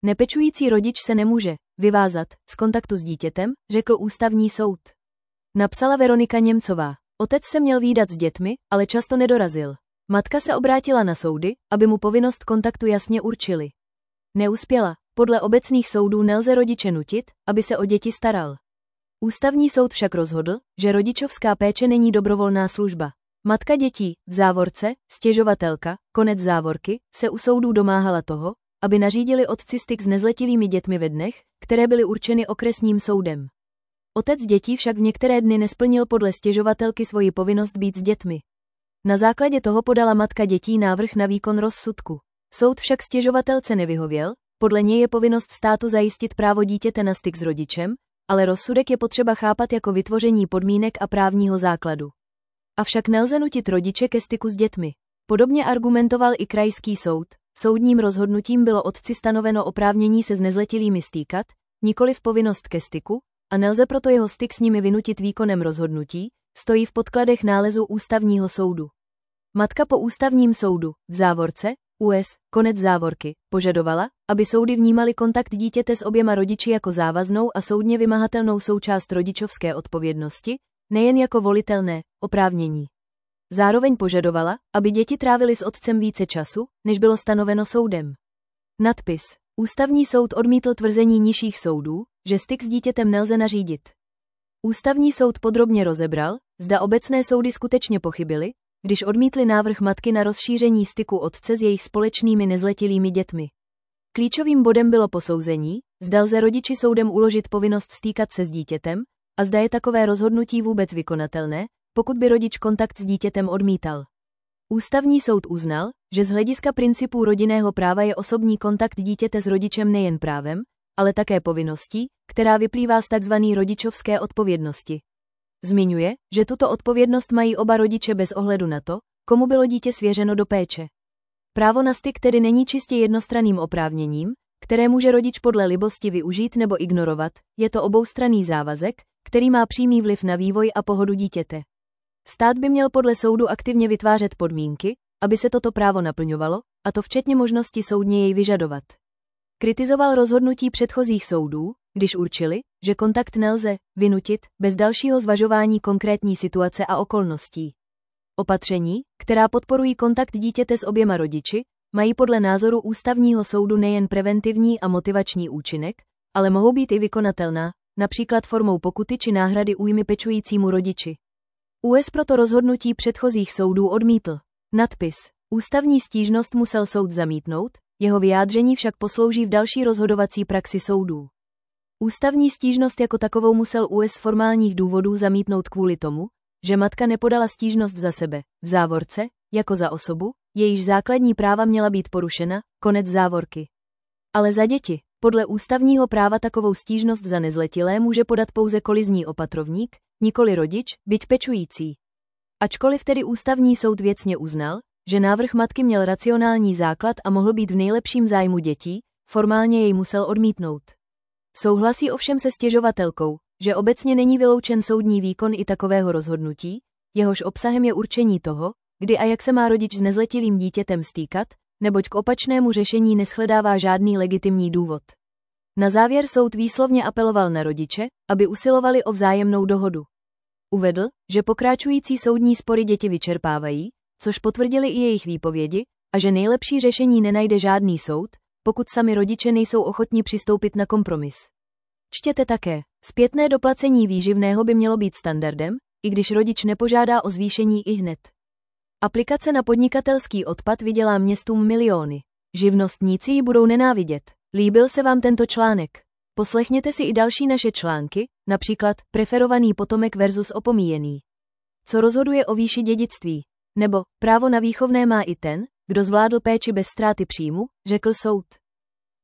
Nepečující rodič se nemůže vyvázat z kontaktu s dítětem, řekl ústavní soud. Napsala Veronika Němcová. Otec se měl vídat s dětmi, ale často nedorazil. Matka se obrátila na soudy, aby mu povinnost kontaktu jasně určili. Neuspěla. Podle obecných soudů nelze rodiče nutit, aby se o děti staral. Ústavní soud však rozhodl, že rodičovská péče není dobrovolná služba. Matka dětí, v závorce, stěžovatelka, konec závorky, se u soudů domáhala toho, aby nařídili otci styk s nezletilými dětmi ve dnech, které byly určeny okresním soudem. Otec dětí však v některé dny nesplnil podle stěžovatelky svoji povinnost být s dětmi. Na základě toho podala matka dětí návrh na výkon rozsudku. Soud však stěžovatelce nevyhověl, podle něj je povinnost státu zajistit právo dítěte na styk s rodičem, ale rozsudek je potřeba chápat jako vytvoření podmínek a právního základu. Avšak nelze nutit rodiče ke styku s dětmi. Podobně argumentoval i krajský soud. Soudním rozhodnutím bylo otci stanoveno oprávnění se s nezletilými stýkat, nikoliv povinnost ke styku, a nelze proto jeho styk s nimi vynutit výkonem rozhodnutí, stojí v podkladech nálezu ústavního soudu. Matka po ústavním soudu, v závorce, US, konec závorky, požadovala, aby soudy vnímaly kontakt dítěte s oběma rodiči jako závaznou a soudně vymahatelnou součást rodičovské odpovědnosti, nejen jako volitelné oprávnění. Zároveň požadovala, aby děti trávily s otcem více času, než bylo stanoveno soudem. Nadpis. Ústavní soud odmítl tvrzení nižších soudů, že styk s dítětem nelze nařídit. Ústavní soud podrobně rozebral, zda obecné soudy skutečně pochybily, když odmítli návrh matky na rozšíření styku otce s jejich společnými nezletilými dětmi. Klíčovým bodem bylo posouzení, zda lze rodiči soudem uložit povinnost stýkat se s dítětem, a zda je takové rozhodnutí vůbec vykonatelné, pokud by rodič kontakt s dítětem odmítal. Ústavní soud uznal, že z hlediska principů rodinného práva je osobní kontakt dítěte s rodičem nejen právem, ale také povinností, která vyplývá z tzv. Rodičovské odpovědnosti. Zmiňuje, že tuto odpovědnost mají oba rodiče bez ohledu na to, komu bylo dítě svěřeno do péče. Právo na styk tedy není čistě jednostranným oprávněním, které může rodič podle libosti využít nebo ignorovat, je to oboustranný závazek, který má přímý vliv na vývoj a pohodu dítěte. Stát by měl podle soudu aktivně vytvářet podmínky, aby se toto právo naplňovalo, a to včetně možnosti soudně jej vyžadovat. Kritizoval rozhodnutí předchozích soudů, když určili, že kontakt nelze vynutit bez dalšího zvažování konkrétní situace a okolností. Opatření, která podporují kontakt dítěte s oběma rodiči, mají podle názoru ústavního soudu nejen preventivní a motivační účinek, ale mohou být i vykonatelná, například formou pokuty či náhrady újmy pečujícímu rodiči. US proto rozhodnutí předchozích soudů odmítl. Nadpis. Ústavní stížnost musel soud zamítnout, jeho vyjádření však poslouží v další rozhodovací praxi soudů. Ústavní stížnost jako takovou musel US z formálních důvodů zamítnout kvůli tomu, že matka nepodala stížnost za sebe, v závorce, jako za osobu, jejíž základní práva měla být porušena, konec závorky. Ale za děti, podle ústavního práva takovou stížnost za nezletilé může podat pouze kolizní opatrovník, nikoli rodič, byť pečující. Ačkoliv tedy ústavní soud věcně uznal, že návrh matky měl racionální základ a mohl být v nejlepším zájmu dětí, formálně jej musel odmítnout. Souhlasí ovšem se stěžovatelkou, že obecně není vyloučen soudní výkon i takového rozhodnutí, jehož obsahem je určení toho, kdy a jak se má rodič s nezletilým dítětem stýkat, neboť k opačnému řešení neshledává žádný legitimní důvod. Na závěr soud výslovně apeloval na rodiče, aby usilovali o vzájemnou dohodu. Uvedl, že pokračující soudní spory děti vyčerpávají, což potvrdili i jejich výpovědi, a že nejlepší řešení nenajde žádný soud, pokud sami rodiče nejsou ochotni přistoupit na kompromis. Čtěte také, zpětné doplacení výživného by mělo být standardem, i když rodič nepožádá o zvýšení ihned. Aplikace na podnikatelský odpad vydělá městům miliony. Živnostníci ji budou nenávidět. Líbil se vám tento článek? Poslechněte si i další naše články, například Preferovaný potomek versus opomíjený. Co rozhoduje o výši dědictví? Nebo Právo na výchovné má i ten, kdo zvládl péči bez ztráty příjmu, řekl soud.